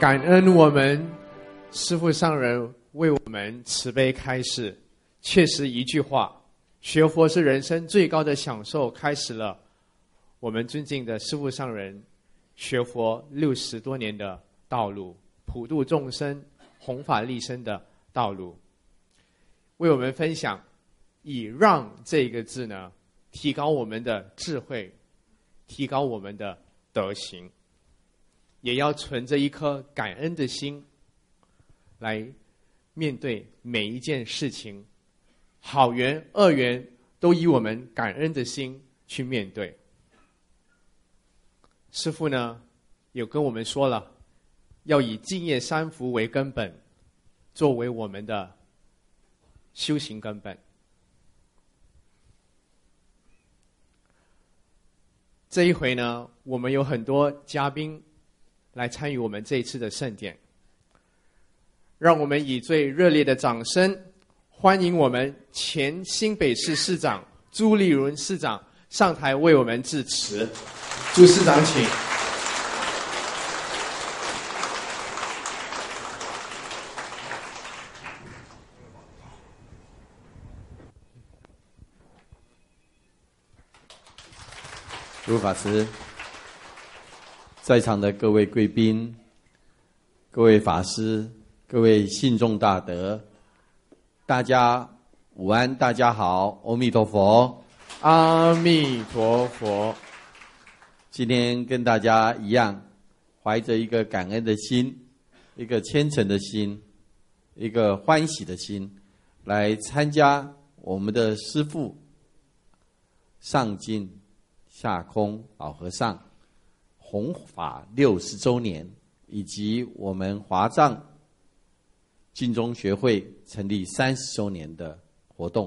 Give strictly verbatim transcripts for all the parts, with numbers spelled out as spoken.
感恩我们师父上人为我们慈悲开示，确实一句话，学佛是人生最高的享受，开始了我们尊敬的师父上人学佛六十多年的道路，普度众生、弘法利生的道路，为我们分享以让这个字呢，提高我们的智慧，提高我们的德行，也要存着一颗感恩的心来面对每一件事情，好缘恶缘都以我们感恩的心去面对。师父呢有跟我们说了，要以净业三福为根本，作为我们的修行根本。这一回呢，我们有很多嘉宾来参与我们这一次的盛典，让我们以最热烈的掌声欢迎我们前新北市市长朱立伦市长上台为我们致辞。朱市长请。 诸法师，在场的各位贵宾、各位法师、各位信众大德，大家午安，大家好，阿弥陀佛， 阿弥陀佛。 今天跟大家一样，怀着一个感恩的心，一个虔诚的心，一个欢喜的心，来参加我们的师父上进下空老和尚弘法六十周年，以及我们华藏净宗学会成立三十周年的活动。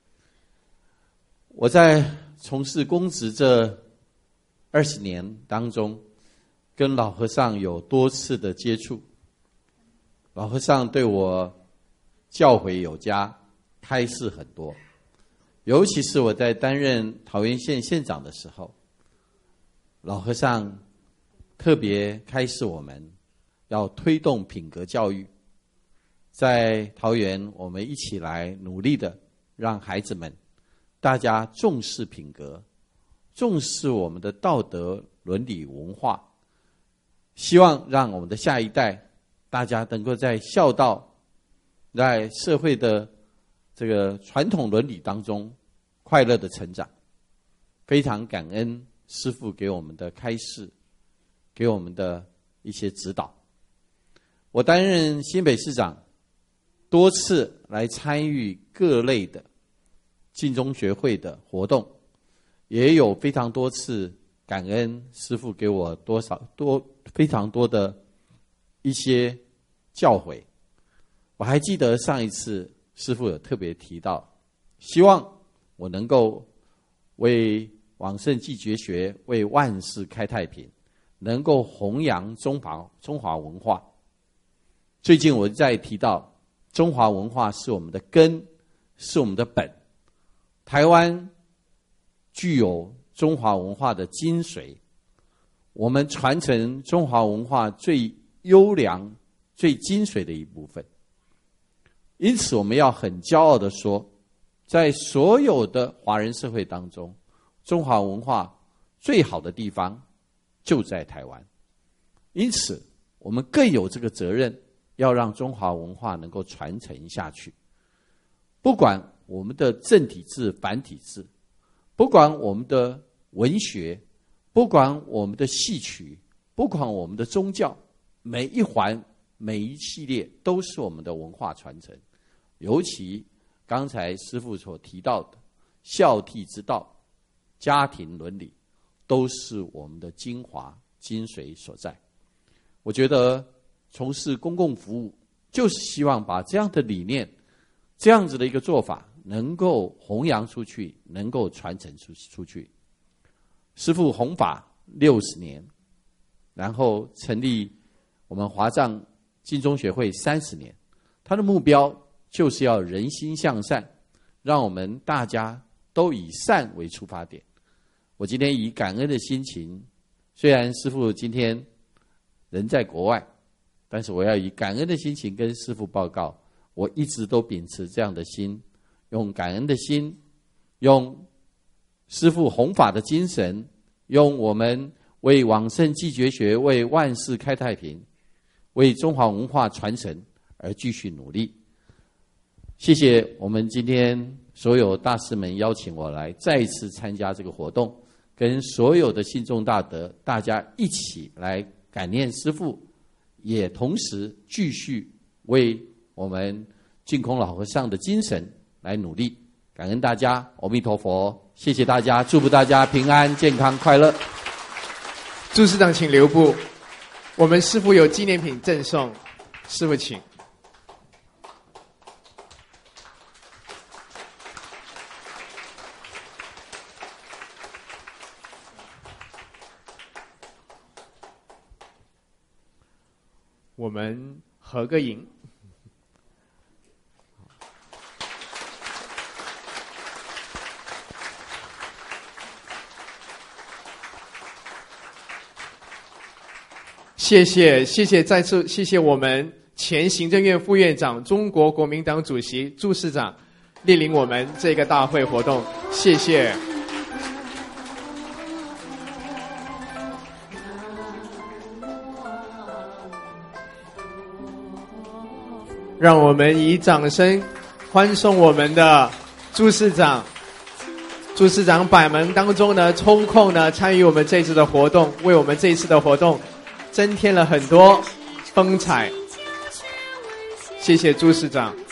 我在从事公职这二十年当中，跟老和尚有多次的接触，老和尚对我教诲有加，开示很多。尤其是我在担任桃园县县长的时候，老和尚特别开示我们要推动品格教育，在桃园我们一起来努力的让孩子们大家重视品格，重视我们的道德伦理文化，希望让我们的下一代大家能够在孝道，在社会的这个传统伦理当中快乐的成长。非常感恩师父给我们的开示，给我们的一些指导。我担任新北市长，多次来参与各类的净宗学会的活动，也有非常多次感恩师父给我多少多非常多的一些教诲。我还记得上一次师父有特别提到，希望我能够为往圣继绝学，为万世开太平，能够弘扬中华中华文化。最近我在提到，中华文化是我们的根，是我们的本。台湾具有中华文化的精髓，我们传承中华文化最优良、最精髓的一部分。因此，我们要很骄傲地说，在所有的华人社会当中，中华文化最好的地方就在台湾。因此，我们更有这个责任，要让中华文化能够传承下去。不管我们的正体字、繁体字，不管我们的文学，不管我们的戏曲，不管我们的宗教，每一环、每一系列都是我们的文化传承。尤其刚才师父所提到的孝悌之道、家庭伦理，都是我们的精华精髓所在。我觉得从事公共服务，就是希望把这样的理念，这样子的一个做法能够弘扬出去，能够传承出出去。师父弘法六十年，然后成立我们华藏净宗学会三十年，他的目标就是要人心向善，让我们大家都以善为出发点。我今天以感恩的心情，虽然师父今天人在国外， 但是我要以感恩的心情跟师父报告，我一直都秉持这样的心，用感恩的心，用师父弘法的精神，用我们为往圣继绝学、为万世开太平、为中华文化传承而继续努力。谢谢我们今天所有大师们邀请我来再一次参加这个活动，跟所有的信众大德大家一起来感念师父，也同时继续为我们净空老和尚的精神来努力。感恩大家，阿弥陀佛，谢谢大家，祝福大家平安、健康、快乐。 朱师长请留步，我们师父有纪念品赠送，师父请。我们合个影。谢谢，谢谢，再次谢谢我们前行政院副院长、中国国民党主席朱市长莅临我们这个大会活动，谢谢。让我们以掌声欢送我们的朱市长。朱市长百忙当中呢，抽空呢参与我们这次的活动，为我们这一次的活动增添了很多风采。谢谢朱市长。